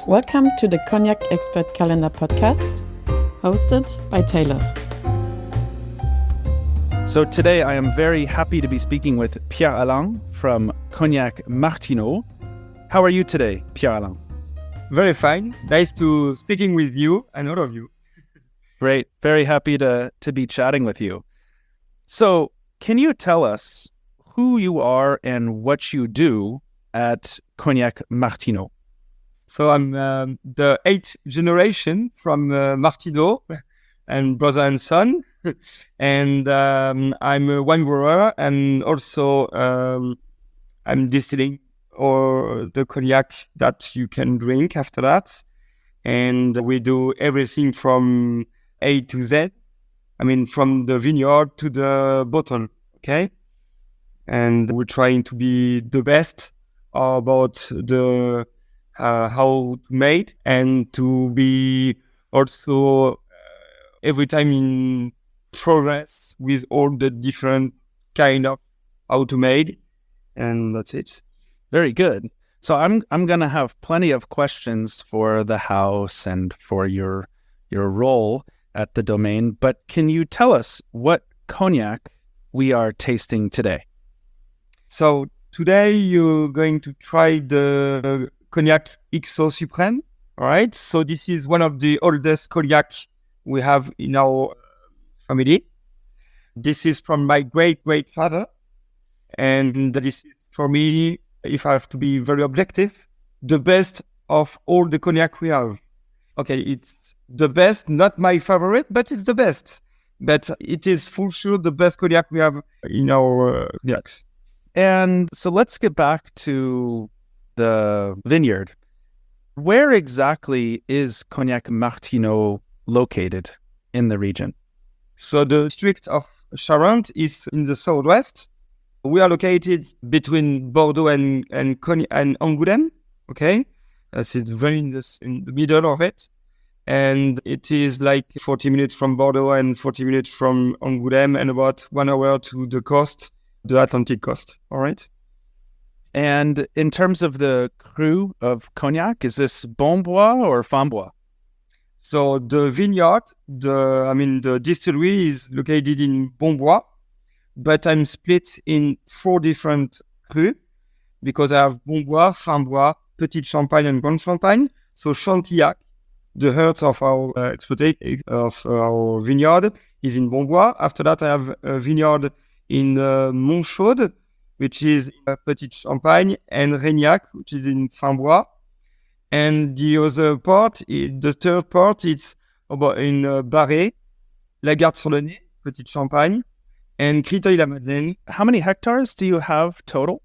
Welcome to the Cognac Expert Calendar podcast, hosted by Taylor. So today I am very happy to be speaking with Pierre-Alain from Cognac Martinot. How are you today, Pierre-Alain? Very fine. Nice to speaking with you and all of you. Great. Very happy to be chatting with you. So can you tell us who you are and what you do at Cognac Martinot? So I'm the 8th generation from Martinot and brother and son. And I'm a wine grower, and also I'm distilling or the cognac that you can drink after that. And we do everything from A to Z. I mean, from the vineyard to the bottle, okay? And we're trying to be the best about the how to made, and to be also every time in progress with all the different kind of how to made, and that's it. Very good. So I'm going to have plenty of questions for the house and for your role at the domain, but can you tell us what cognac we are tasting today? So today you're going to try the Cognac XO Supreme. All right. So this is one of the oldest cognac we have in our family. This is from my great-great-father. And this is, for me, if I have to be very objective, the best of all the cognac we have. Okay, it's the best, not my favorite, but it's the best. But it is for sure the best cognac we have in our cognacs. And so let's get back to the vineyard. Where exactly is Cognac Martinot located in the region? So the district of Charente is in the southwest. We are located between Bordeaux and Angoulême. Okay, it's very in the middle of it, and it is like 40 minutes from Bordeaux and 40 minutes from Angoulême, and about 1 hour to the coast, the Atlantic coast. All right. And in terms of the cru of cognac, is this Bon Bois or Fambois? So the vineyard, the distillery is located in Bon Bois, but I'm split in 4 different crus because I have Bon Bois, Fambois, Petit Champagne, and Grand Champagne. So Chantillac, the heart of our of our vineyard, is in Bon Bois. After that, I have a vineyard in Montchaude, which is Petit Champagne, and Régnac, which is in Fambois. And the other part, the third part, it's about in Barré, Lagarde-sur-le-Nez, Petit Champagne, and Criteuil-la-Madeleine. How many hectares do you have total?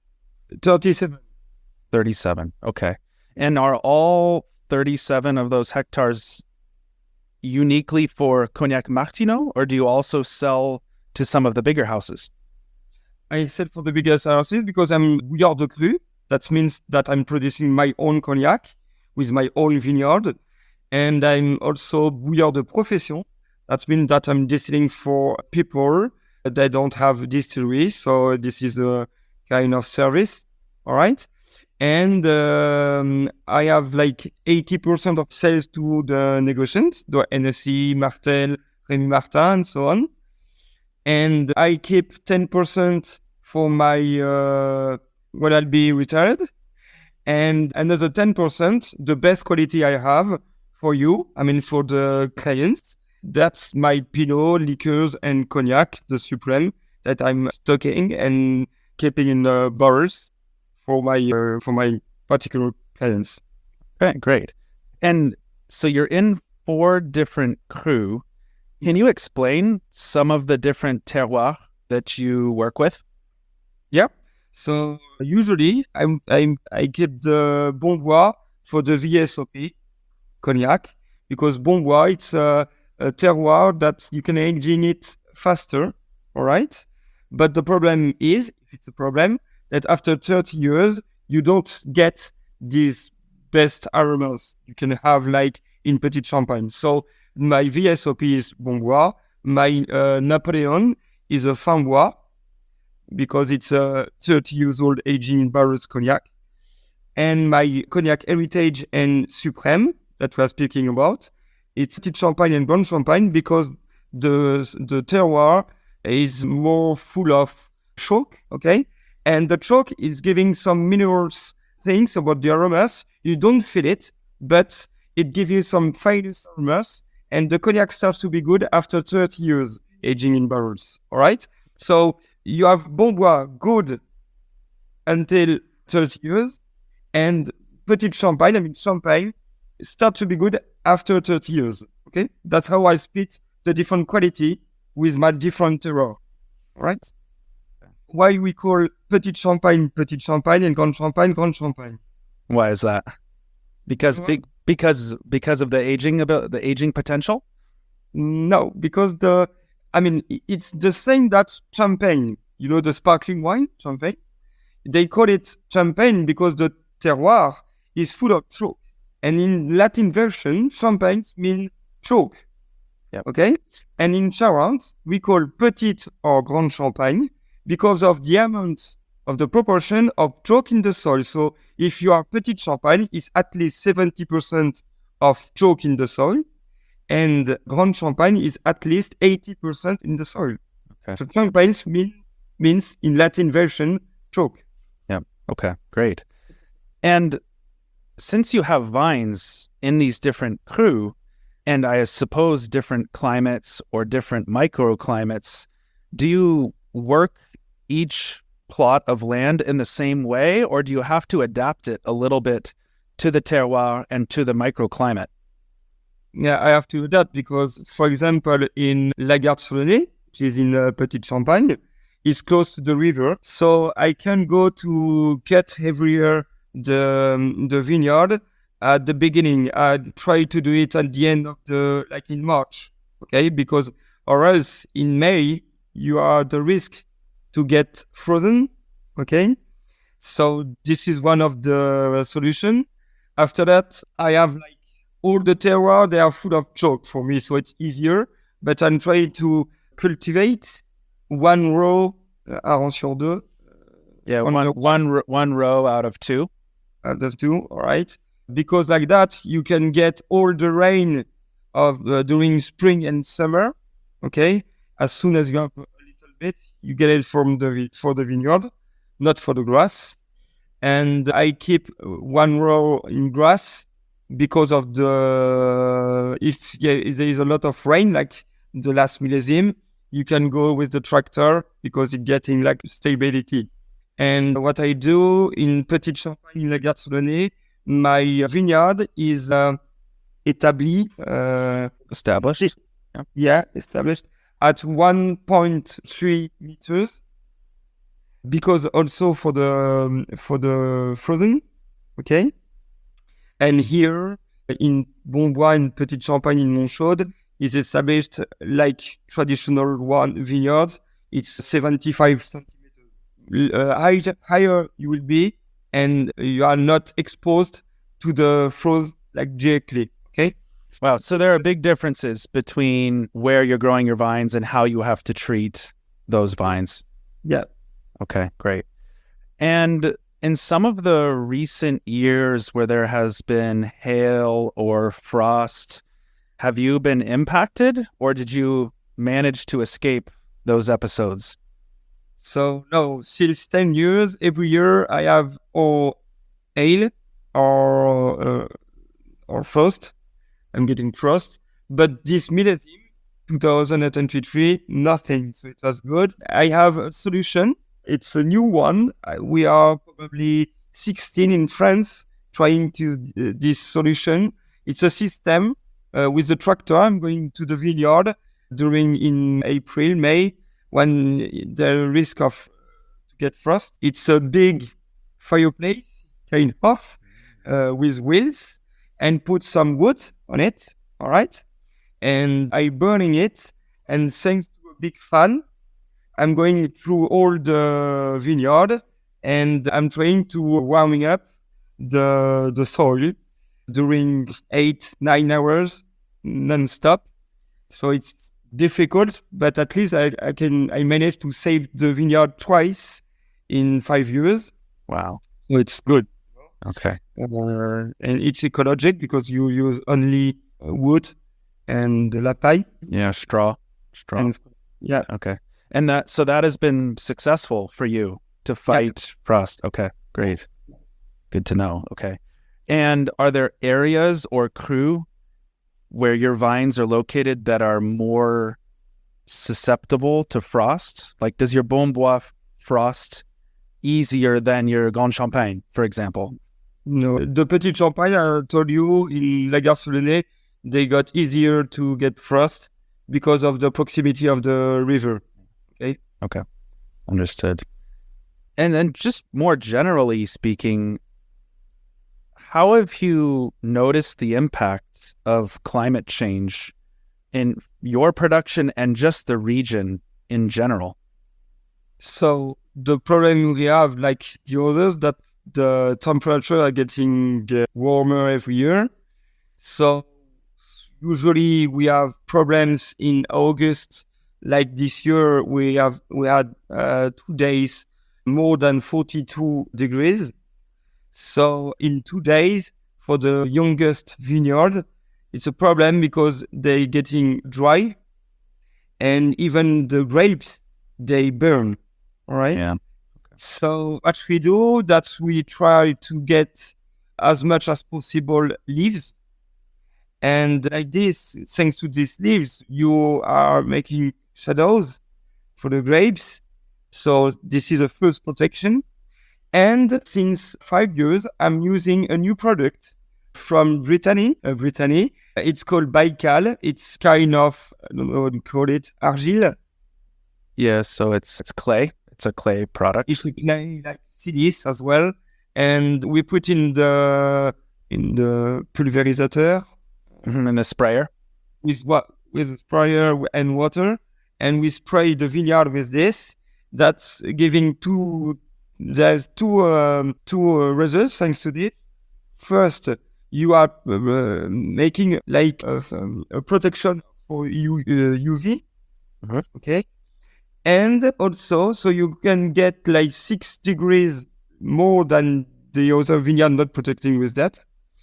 37. 37, okay. And are all 37 of those hectares uniquely for Cognac Martinot, or do you also sell to some of the bigger houses? I sell for the biggest houses because I'm Bouillard de Cru. That means that I'm producing my own cognac with my own vineyard. And I'm also Bouillard de Profession. That means that I'm distilling for people that don't have distillery. So this is a kind of service. All right. And I have like 80% of sales to the negotiants, the NSC, Martel, Rémy Martin, and so on. And I keep 10% for my when I'll be retired, and another 10%, the best quality I have for you, for the clients. That's my Pinot, liqueurs, and cognac, the Supreme, that I'm stocking and keeping in the barrels for my particular clients. Okay, great. And so you're in 4 different crus. Can you explain some of the different terroirs that you work with? Yeah. So usually I keep the Bon Bois for the VSOP cognac because Bon Bois, it's a terroir that you can age in it faster. All right. But the problem is, if it's a problem, that after 30 years, you don't get these best aromas you can have like in Petit Champagne. So my VSOP is Bon Bois. My Napoleon is a Fambois, because it's a 30 years old aging in barrels cognac. And my Cognac Heritage and Supreme that we are speaking about, it's Petit Champagne and Grand Champagne because the terroir is more full of chalk, okay? And the chalk is giving some minerals things about the aromas. You don't feel it, but it gives you some finest aromas. And the cognac starts to be good after 30 years aging in barrels, all right? So you have Bon Bois good until 30 years, and Petit Champagne, Champagne, start to be good after 30 years, okay? That's how I split the different quality with my different terroir, right? Why we call Petit Champagne, and Grand Champagne. Why is that? Because Well- because of the aging potential? No, because it's the same that champagne, the sparkling wine, champagne. They call it champagne because the terroir is full of chalk. And in Latin version, champagnes mean chalk. Yep. Okay? And in Charente, we call Petit or Grand Champagne because of the amount of the proportion of chalk in the soil. So if you are Petit Champagne, it's at least 70% of chalk in the soil. And Grand Champagne is at least 80% in the soil. Okay. So champagne means in Latin version, chalk. Okay, great. And since you have vines in these different crus, and I suppose different climates or different microclimates, do you work each plot of land in the same way, or do you have to adapt it a little bit to the terroir and to the microclimate? Yeah, I have to do that because, for example, in Lagarde-Solonay, which is in Petit Champagne, is close to the river. So I can go to cut every year the vineyard at the beginning. I try to do it at the end of like in March, okay? Because or else in May, you are the risk to get frozen, okay? So this is one of the solution. After that, I have like all the terroir, they are full of chalk for me, so it's easier. But I'm trying to cultivate one row, arrond sur deux, Yeah, On one row out of two. out of two, all right? Because like that, you can get all the rain of during spring and summer, okay? As soon as you have a little bit, you get it for the vineyard, not for the grass. And I keep one row in grass because of if there is a lot of rain, like the last millésime, you can go with the tractor because it's getting like stability. And what I do in Petit Champagne, in Lagarde-Solonay, my vineyard is established Established. established at 1.3 meters because also for the frozen, okay? And here in Bon Bois and Petit Champagne in Montchaude is established like traditional vineyards. It's 75 centimeters. Higher you will be, and you are not exposed to the frost like directly, okay? Wow. So there are big differences between where you're growing your vines and how you have to treat those vines. Yeah. Okay, great. And in some of the recent years where there has been hail or frost, have you been impacted, or did you manage to escape those episodes? So no, since 10 years, every year I have or hail or frost. I'm getting frost. But this millésime, 2023, nothing. So it was good. I have a solution. It's a new one. We are probably 16 in France trying to this solution. It's a system with the tractor. I'm going to the vineyard in April, May, when the risk of to get frost. It's a big fireplace, kind of, with wheels, and put some wood on it, all right? And I burning it, and thanks to a big fan, I'm going through all the vineyard, and I'm trying to warming up the soil during 8-9 hours non-stop. So it's difficult, but at least I managed to save the vineyard twice in 5 years. Wow. So it's good. Okay. and it's ecologic because you use only wood and la paille. Yeah, straw. And yeah, Okay. And that has been successful for you to fight frost. Okay, great. Good to know. Okay. And are there areas or crew where your vines are located that are more susceptible to frost? Like, does your Bon Bois frost easier than your Grand Champagne, for example? no, the Petit Champagne, I told you, in La Garcelonnais, they got easier to get frost because of the proximity of the river. Okay. Understood. And then just more generally speaking, how have you noticed the impact of climate change in your production and just the region in general? So the problem we have, like the others, that the temperature are getting warmer every year. So usually we have problems in August. Like this year, we had 2 days more than 42 degrees. So in 2 days for the youngest vineyard, it's a problem because they're getting dry, and even the grapes they burn. All right. Yeah. So what we do, that we try to get as much as possible leaves. And like this, thanks to these leaves, you are making shadows for the grapes. So this is a first protection. And since 5 years, I'm using a new product from Brittany. It's called Baikal. It's kind of, I don't know what you call it, argile. Yeah, so it's clay. It's a clay product. It's like silice as well. And we put in the pulverisateur. And the sprayer. With sprayer and water, and we spray the vineyard with this. That's giving there's two results thanks to this. First, you are making like a protection for UV. Okay. And also, so you can get like 6 degrees more than the other vineyard not protecting with that.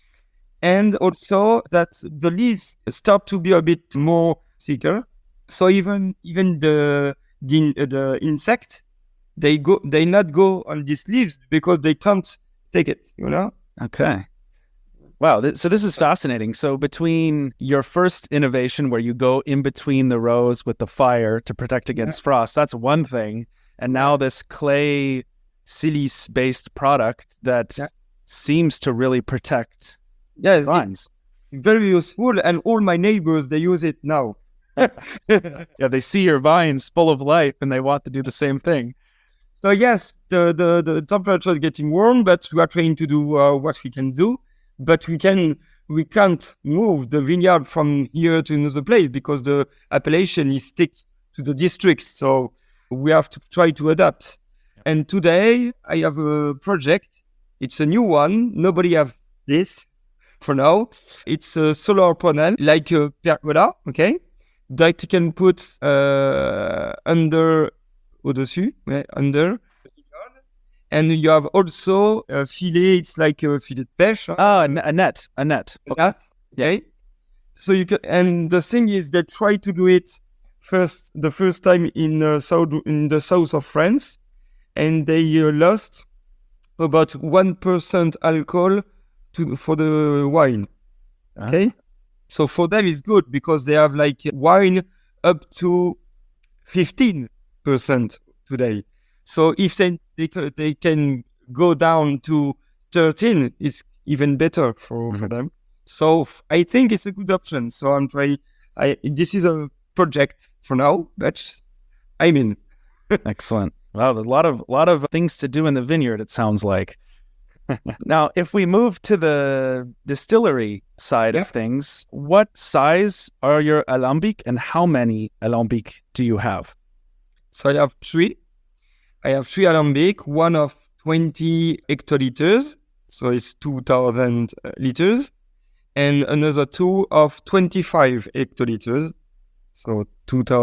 And also that the leaves start to be a bit more thicker. So even the insect, they not go on these leaves because they can't take it, you know? Okay. Wow. So this is fascinating. So between your first innovation where you go in between the rows with the fire to protect against frost, that's one thing. And now this clay silice-based product that seems to really protect vines. Very useful, and all my neighbors, they use it now. Yeah, they see your vines full of life and they want to do the same thing. So yes, the temperature is getting warm, but we are trying to do what we can do. But we can't move the vineyard from here to another place because the appellation is stick to the district. So we have to try to adapt. Yep. And today I have a project. It's a new one. Nobody have this for now. It's a solar panel, like a pergola, okay? That you can put under, au-dessus, under. And you have also a fillet. It's like a fillet de pêche. Oh, a net. Okay. Net, okay. So you can, and the thing is, they try to do it the first time in the south of France, and they lost about 1% alcohol for the wine. Okay, so for them it's good because they have like wine up to 15% today. So if they can go down to 13, it's even better for them. So I think it's a good option. So I'm trying. This is a project for now, but I'm in. Excellent. Wow, a lot of things to do in the vineyard, it sounds like. Now, if we move to the distillery side of things, what size are your alambic and how many alambic do you have? So I have three alambic, one of 20 hectoliters, so it's 2,000 liters, and another two of 25 hectoliters, so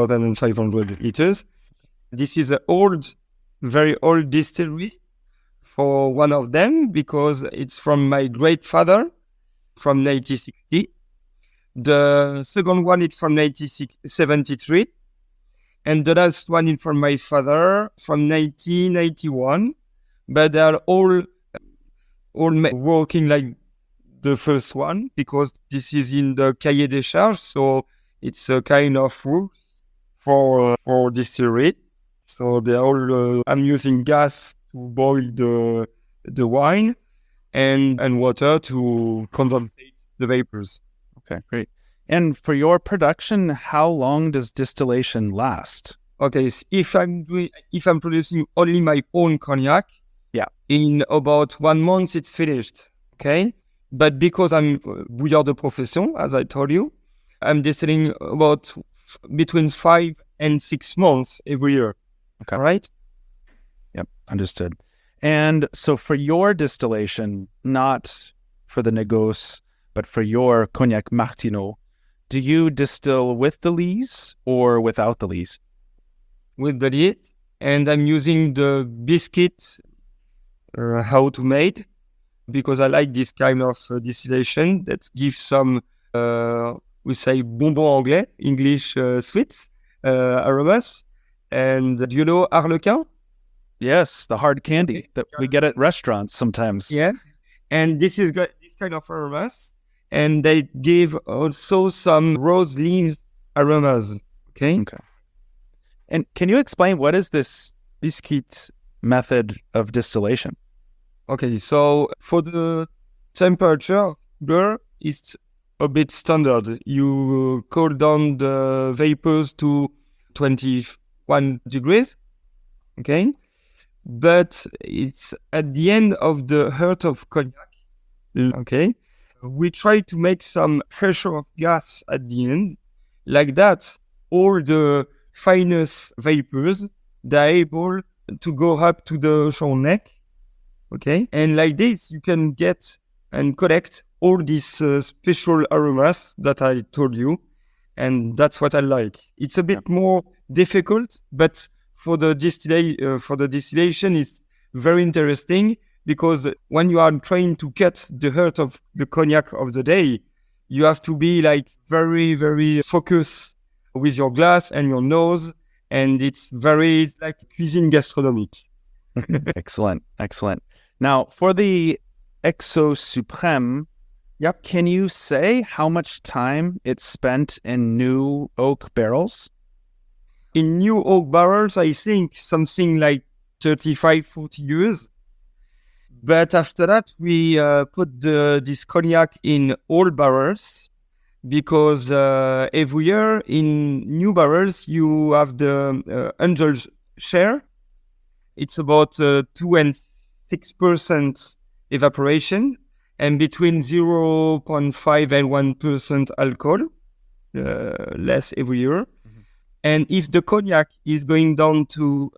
2,500 liters. This is an very old distillery for one of them because it's from my great father from 1960. The second one is from 1973. And the last one is from my father from 1981. But they are all working like the first one because this is in the cahier des charges. So it's a kind of rules for distillery. So they all, I'm using gas to boil the wine and water to condensate the vapors. Okay, great. And for your production, how long does distillation last? Okay, so if I'm producing only my own cognac, in about 1 month it's finished. Okay, but because I'm bouilleur de profession, as I told you, I'm distilling about between 5 and 6 months every year. Okay. All right. Yep, understood. And so for your distillation, not for the négoce, but for your Cognac Martinot, do you distill with the lees or without the lees? With the lees, and I'm using the biscuit how to made because I like this kind of distillation that gives some we say bonbon anglais, English sweets aromas. And do you know Harlequin? Yes, the hard candy that we get at restaurants sometimes. Yeah, and this is this kind of aromas, and they give also some rose leaves aromas. Okay. And can you explain what is this biscuit method of distillation? Okay, so for the temperature, beer is a bit standard. You cool down the vapors to 21 degrees. Okay. But it's at the end of the heart of cognac. Okay. We try to make some pressure of gas at the end. Like that, all the finest vapors, they're able to go up to the show neck. Okay. And like this, you can get and collect all these special aromas that I told you. And that's what I like. It's a bit more difficult, but for the distillation, it's very interesting because when you are trying to get the heart of the cognac of the day, you have to be like very, very focused with your glass and your nose. And it's like cuisine gastronomique. Excellent. Now, for the XO Supreme, can you say how much time it's spent in new oak barrels? In new oak barrels, I think something like 35, 40 years. But after that, we put this cognac in old barrels because every year in new barrels, you have the angel share. It's about 2 and 6% evaporation and between 0.5 and 1% alcohol, less every year. Mm-hmm. And if the cognac is going down to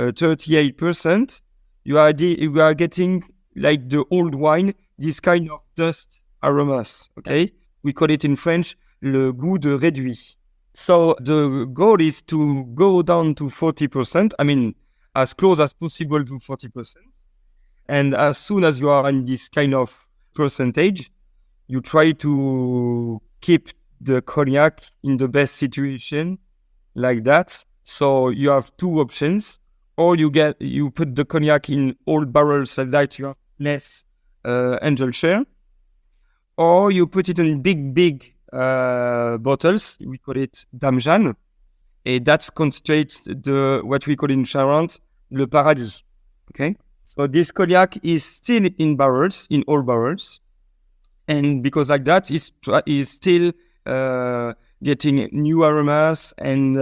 38%, you are getting, like the old wine, this kind of dust aromas, okay? We call it in French, le goût de réduit. So the goal is to go down to 40%, I mean, as close as possible to 40%. And as soon as you are in this kind of percentage, you try to keep the cognac in the best situation like that. So you have two options, or you put the cognac in old barrels like that, you have less angel share, or you put it in big bottles. We call it Dame Jeanne, and that constitutes what we call in Charente le paradis. Okay, so this cognac is still in barrels, in old barrels, and because like that is still getting new aromas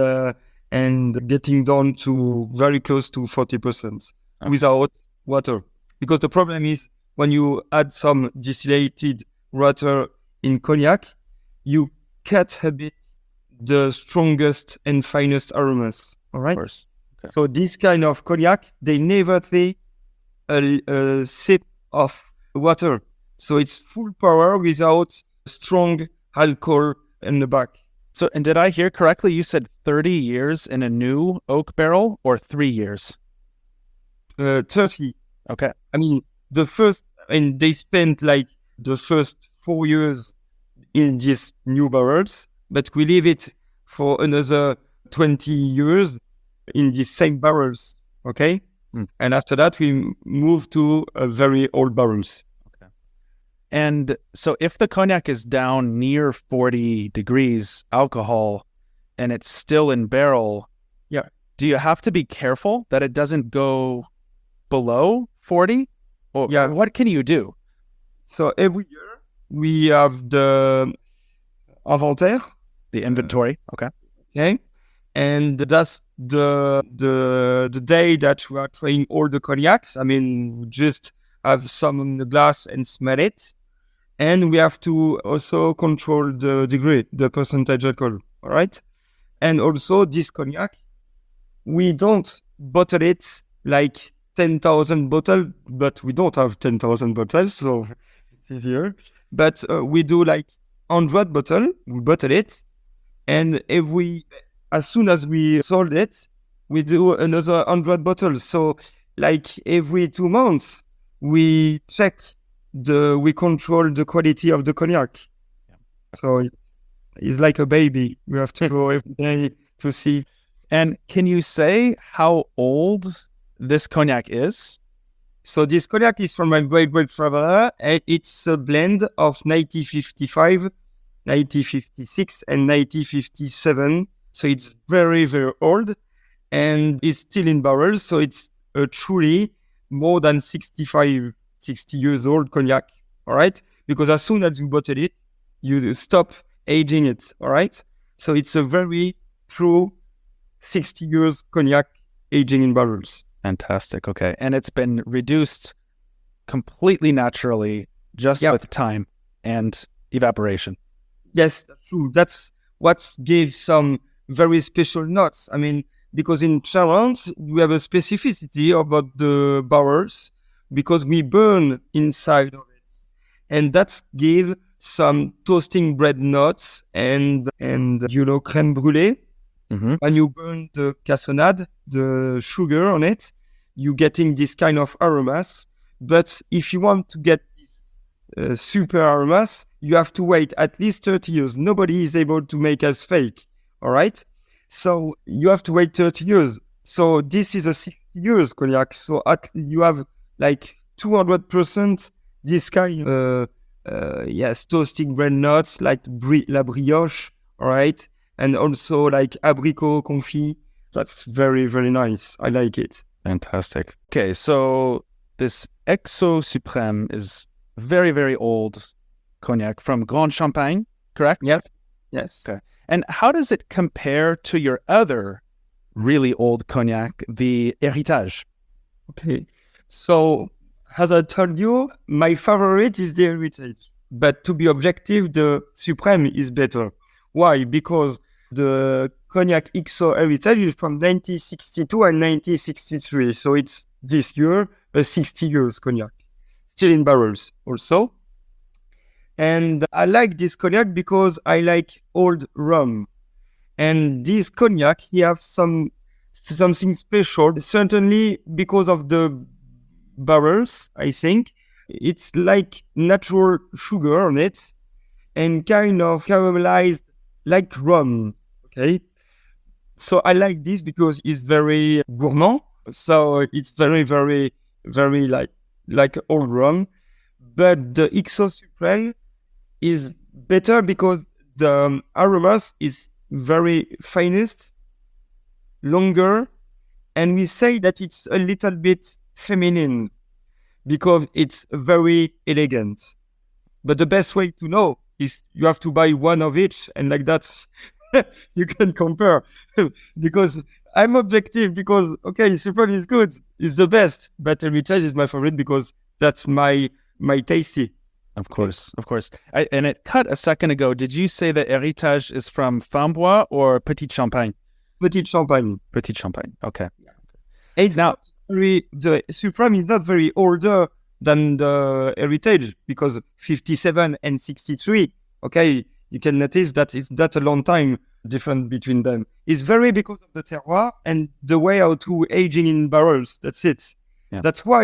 and getting down to very close to 40% without water. Because the problem is when you add some distillated water in cognac, you cut a bit the strongest and finest aromas. All right. Of course. Okay. So this kind of cognac, they never take a sip of water. So it's full power without strong alcohol in the back. So, and did I hear correctly? You said 30 years in a new oak barrel or 3 years? 30. Okay. I mean, they spent like the first 4 years in these new barrels, but we leave it for another 20 years in these same barrels. Okay. Mm. And after that, we move to very old barrels. And so if the cognac is down near 40 degrees alcohol and it's still in barrel, Yeah. do you have to be careful that it doesn't go below 40? Or Yeah. what can you do? So every year we have the inventaire. The inventory. Okay. Okay. And that's the day that we are trying all the cognacs. I mean, we just have some in the glass and smell it. And we have to also control the degree, the percentage alcohol. All right. And also this cognac, we don't bottle it like 10,000 bottles, but we don't have 10,000 bottles, so it's easier. But we do like 100 bottles, we bottle it, and as soon as we sold it, we do another 100 bottles. So like every 2 months, we we control the quality of the cognac. Yeah. So it's like a baby. We have to go every day to see. And can you say how old this cognac is? So this cognac is from my great traveler, and it's a blend of 1955, 1956, and 1957. So it's very, very old, and it's still in barrels. So it's truly more than 60 years old cognac. All right, because as soon as you bottle it, you stop aging it. All right, so it's a very true 60 years cognac aging in barrels. Fantastic. Okay. And it's been reduced completely naturally just with time and evaporation. Yes, that's true. That's what gives some very special notes. I mean, because in Charente, we have a specificity about the barrels because we burn inside of it. And that gives some toasting bread notes and crème brûlée. Mm-hmm. When you burn the cassonade, the sugar on it, you're getting this kind of aromas. But if you want to get this super aromas, you have to wait at least 30 years. Nobody is able to make us fake. All right? So you have to wait 30 years. So this is a 60 years cognac. So you have like 200% this kind of, toasting bread nuts like la brioche. All right? And also like abricot confit. That's very, very nice. I like it. Fantastic. Okay, so this XO Suprême is very, very old cognac from Grand Champagne, correct? Yes. Okay. And how does it compare to your other really old cognac, the Héritage? Okay. So, as I told you, my favorite is the Héritage. But to be objective, the Suprême is better. Why? Because the Cognac XO Héritage is from 1962 and 1963. So it's this year, a 60 years cognac. Still in barrels also. And I like this cognac because I like old rum. And this cognac, he has something special, certainly because of the barrels, I think. It's like natural sugar on it and kind of caramelized like rum. Okay. So I like this because it's very gourmand. So it's very, very, very like old rum. But the XO Suprême is better because the aromas is very finest, longer, and we say that it's a little bit feminine because it's very elegant. But the best way to know is you have to buy one of each, and like that's you can compare. Because I'm objective because Suprême is good, it's the best, but Héritage is my favorite because that's my tasty. Of course. And it cut a second ago. Did you say that Héritage is from Framboise or Petit Champagne? Petit Champagne. Petit Champagne. Okay. It's the Suprême is not very older than the Héritage because 57 and 63. Okay, you can notice that it's not a long time different between them. It's very because of the terroir and the way how to aging in barrels. That's it. Yeah. That's why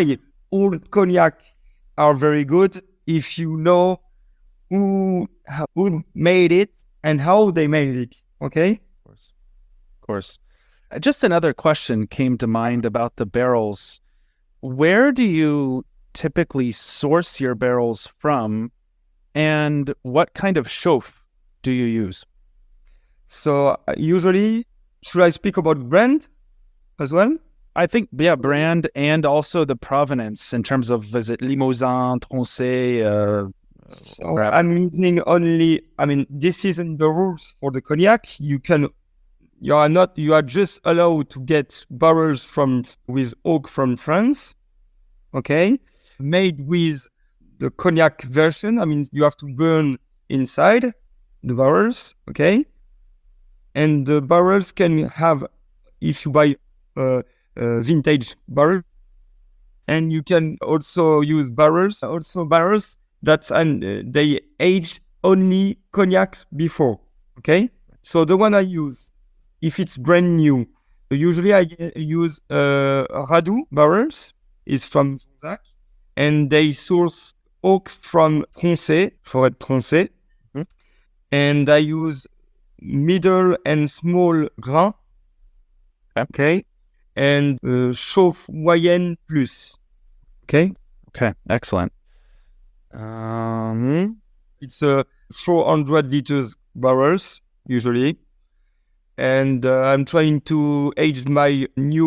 all cognac are very good if you know who made it and how they made it. Okay. Of course. Just another question came to mind about the barrels. Where do you typically source your barrels from, and what kind of chauffe do you use? So usually, should I speak about brand as well? I think, yeah, brand and also the provenance in terms of, is it Limousin, Tronchet? So Crap. I'm using only, this isn't the rules for the cognac. You are just allowed to get barrels with oak from France, okay? Made with the cognac version. You have to burn inside the barrels, okay? And the barrels can have, if you buy vintage barrel, and you can also use barrels that they age only cognacs before, okay? So the one I use, if it's brand new, usually I use Radu barrels, is from Jonzac, and they source oak from Tronchet, Forêt Tronchet, and I use middle and small grain, okay, and chauffe moyenne plus, okay. Okay, excellent. It's 400 liters barrels usually, and I'm trying to age my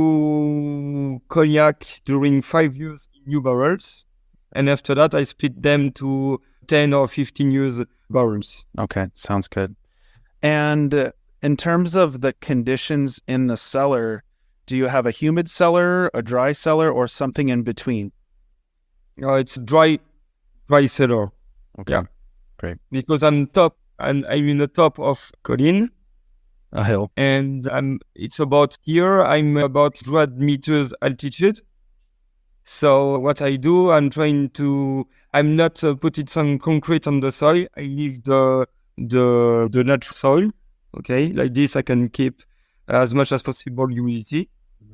new cognac during 5 years in new barrels, and after that I split them to 10 or 15 years barrels. Okay, sounds good. And in terms of the conditions in the cellar, do you have a humid cellar, a dry cellar, or something in between? It's dry cellar. Okay, Yeah. Great. Because I'm in the top of Colline, A hill. and it's about here. I'm about 200 meters altitude. So what I do, I'm not putting some concrete on the soil. I leave the natural soil. Okay, like this, I can keep as much as possible humidity.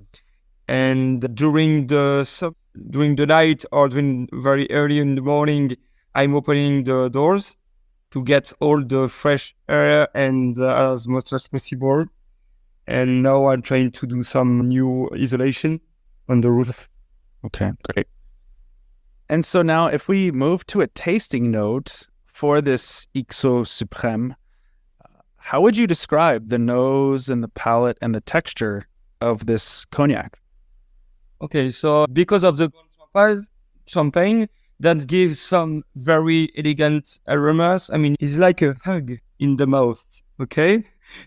And during the night or during very early in the morning, I'm opening the doors to get all the fresh air and as much as possible. And now I'm trying to do some new isolation on the roof. Okay, great. And so now if we move to a tasting note for this XO Supreme, how would you describe the nose and the palate and the texture of this cognac? Okay, so because of the champagne, that gives some very elegant aromas. It's like a hug in the mouth, okay?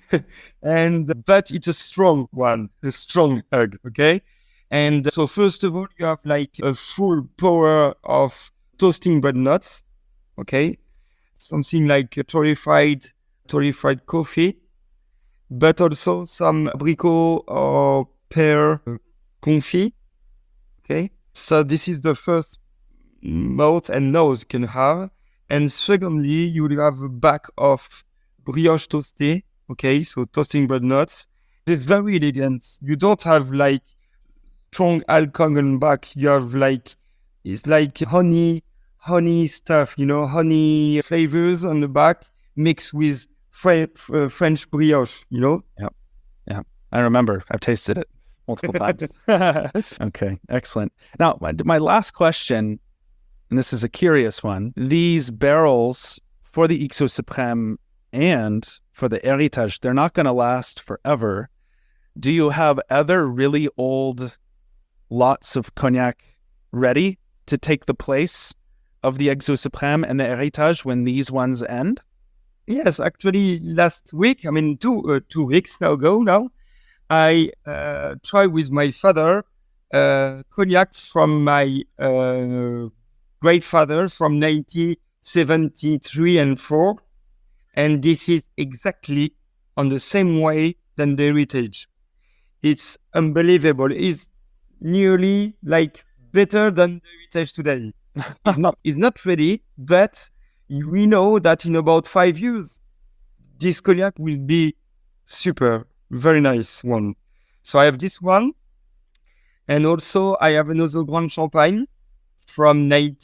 But it's a strong one, a strong hug, okay? And so first of all, you have like a full power of toasting bread nuts, okay? Something like a torrefied coffee, but also some abricot or pear confit, okay? So this is the first mouth and nose you can have. And secondly, you will have a back of brioche toasté, okay? So toasting bread nuts. It's very elegant. You don't have like strong alcohol on back. You have it's like honey stuff, honey flavors on the back mixed with French brioche, Yeah, I remember. I've tasted it multiple times. Okay, excellent. Now, my last question, and this is a curious one. These barrels for the XO Supreme and for the Héritage, they're not going to last forever. Do you have other really old lots of cognac ready to take the place of the XO Supreme and the Héritage when these ones end? Yes, actually, last week, 2 weeks now, I tried with my father cognac from my great father from 1973 and 4, and this is exactly on the same way than the Heritage. It's unbelievable. It's nearly like better than the Heritage today. It's not ready, but we know that in about 5 years, this cognac will be super, very nice one. So I have this one, and also I have another Grand Champagne from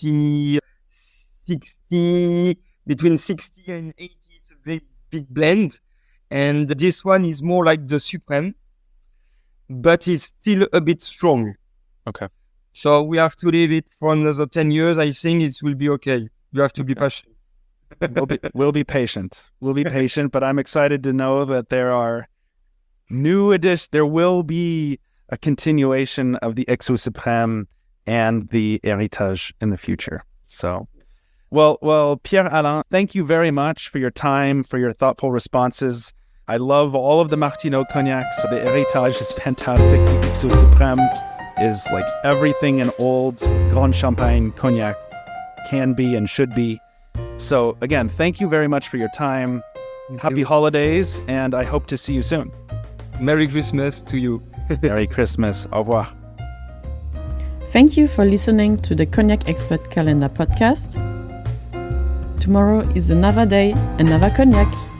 1960, between 60 and 80. It's a very big blend. And this one is more like the Supreme, but it's still a bit strong. Okay. So we have to leave it for another 10 years. I think it will be okay. You have to be patient. We'll be patient. We'll be patient, but I'm excited to know that there are new additions. There will be a continuation of the XO Supreme and the Héritage in the future. So, well, Pierre-Alain, thank you very much for your time, for your thoughtful responses. I love all of the Martinot cognacs. The Héritage is fantastic. The XO Supreme is like everything an old Grand Champagne cognac can be and should be. So again, thank you very much for your time. Happy holidays, and I hope to see you soon. Merry Christmas to you. Merry Christmas. Au revoir. Thank you for listening to the Cognac Expert Calendar podcast. Tomorrow is another day, another cognac.